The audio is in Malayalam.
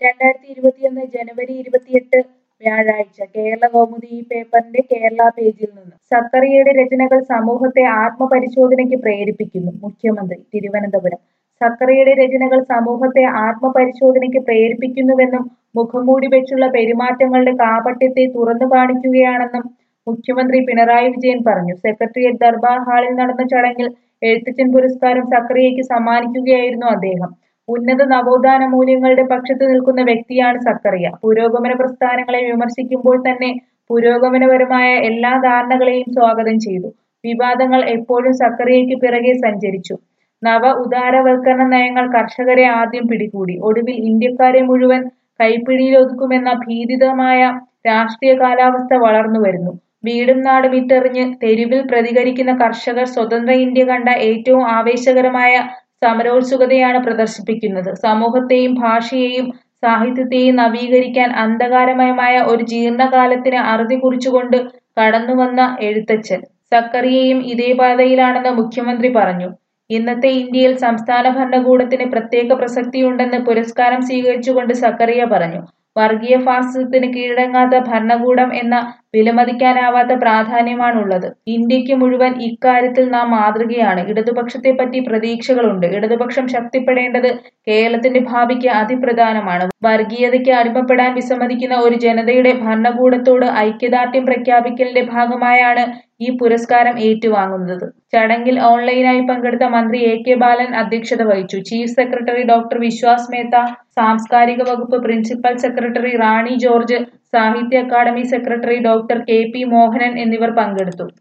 2021 ജനുവരി 28 വ്യാഴാഴ്ച കേരളകൗമുദി ഈ പേപ്പറിന്റെ കേരള പേജിൽ നിന്ന് സക്കറിയയുടെ രചനകൾ സമൂഹത്തെ ആത്മപരിശോധനയ്ക്ക് പ്രേരിപ്പിക്കുന്നു. മുഖ്യമന്ത്രി തിരുവനന്തപുരം സക്കറിയയുടെ രചനകൾ സമൂഹത്തെ ആത്മപരിശോധനയ്ക്ക് പ്രേരിപ്പിക്കുന്നുവെന്നും മുഖംമൂടി വെച്ചുള്ള പെരുമാറ്റങ്ങളുടെ കാപട്യത്തെ തുറന്നു കാണിക്കുകയാണെന്നും മുഖ്യമന്ത്രി പിണറായി വിജയൻ പറഞ്ഞു. സെക്രട്ടേറിയറ്റ് ദർബാർ ഹാളിൽ നടന്ന ചടങ്ങിൽ എഴുത്തച്ഛൻ പുരസ്കാരം സക്കറിയയ്ക്ക് സമ്മാനിക്കുകയായിരുന്നു അദ്ദേഹം. ഉന്നത നവോത്ഥാന മൂല്യങ്ങളുടെ പക്ഷത്ത് നിൽക്കുന്ന വ്യക്തിയാണ് സക്കറിയ. പുരോഗമന പ്രസ്ഥാനങ്ങളെ വിമർശിക്കുമ്പോൾ തന്നെ പുരോഗമനപരമായ എല്ലാ ധാരണകളെയും സ്വാഗതം ചെയ്തു. വിവാദങ്ങൾ എപ്പോഴും സക്കറിയയ്ക്ക് പിറകെ സഞ്ചരിച്ചു. നവ ഉദാരവൽക്കരണ നയങ്ങൾ കർഷകരെ ആദ്യം പിടികൂടി. ഒടുവിൽ ഇന്ത്യക്കാരെ മുഴുവൻ കൈപ്പിടിയിലൊതുക്കുമെന്ന ഭീതിതമായ രാഷ്ട്രീയ കാലാവസ്ഥ വളർന്നുവരുന്നു. വീടും നാടും ഇട്ടെറിഞ്ഞ് തെരുവിൽ പ്രതികരിക്കുന്ന കർഷകർ സ്വതന്ത്ര ഇന്ത്യ കണ്ട ഏറ്റവും ആവേശകരമായ സമരോത്സുകതയാണ് പ്രദർശിപ്പിക്കുന്നത്. സമൂഹത്തെയും ഭാഷയെയും സാഹിത്യത്തെയും നവീകരിക്കാൻ അന്ധകാരമയമായ ഒരു ജീർണകാലത്തിന് അറുതി കുറിച്ചുകൊണ്ട് കടന്നുവന്ന എഴുത്തച്ഛൻ സക്കറിയയും ഇതേ പാതയിലാണെന്ന് മുഖ്യമന്ത്രി പറഞ്ഞു. ഇന്നത്തെ ഇന്ത്യയിൽ സംസ്ഥാന ഭരണകൂടത്തിന് പ്രത്യേക പ്രസക്തിയുണ്ടെന്ന് പുരസ്കാരം സ്വീകരിച്ചുകൊണ്ട് സക്കറിയ പറഞ്ഞു. വർഗീയ ഫാസിസത്തിന് കീഴടങ്ങാത്ത ഭരണകൂടം എന്ന വിലമതിക്കാനാവാത്ത പ്രാധാന്യമാണുള്ളത്. ഇന്ത്യക്ക് മുഴുവൻ ഇക്കാര്യത്തിൽ നാം മാതൃകയാണ്. ഇടതുപക്ഷത്തെപ്പറ്റി പ്രതീക്ഷകളുണ്ട്. ഇടതുപക്ഷം ശക്തിപ്പെടേണ്ടത് കേരളത്തിന്റെ ഭാവിക്ക് അതിപ്രധാനമാണ്. വർഗീയതയ്ക്ക് അടിമപ്പെടാൻ വിസമ്മതിക്കുന്ന ഒരു ജനതയുടെ ഭരണകൂടത്തോട് ഐക്യദാർഢ്യം പ്രഖ്യാപിക്കലിന്റെ ഭാഗമായാണ് ഈ പുരസ്കാരം ഏറ്റുവാങ്ങുന്നത്. ചടങ്ങിൽ ഓൺലൈനായി പങ്കെടുത്ത മന്ത്രി AK ബാലൻ അധ്യക്ഷത വഹിച്ചു. Chief secretary doctor Vishwas Mehta, സാംസ്കാരിക വകുപ്പ് principal secretary Rani George, Sahitya Akademi secretary doctor KP Mohanan എന്നിവർ പങ്കെടുത്തു.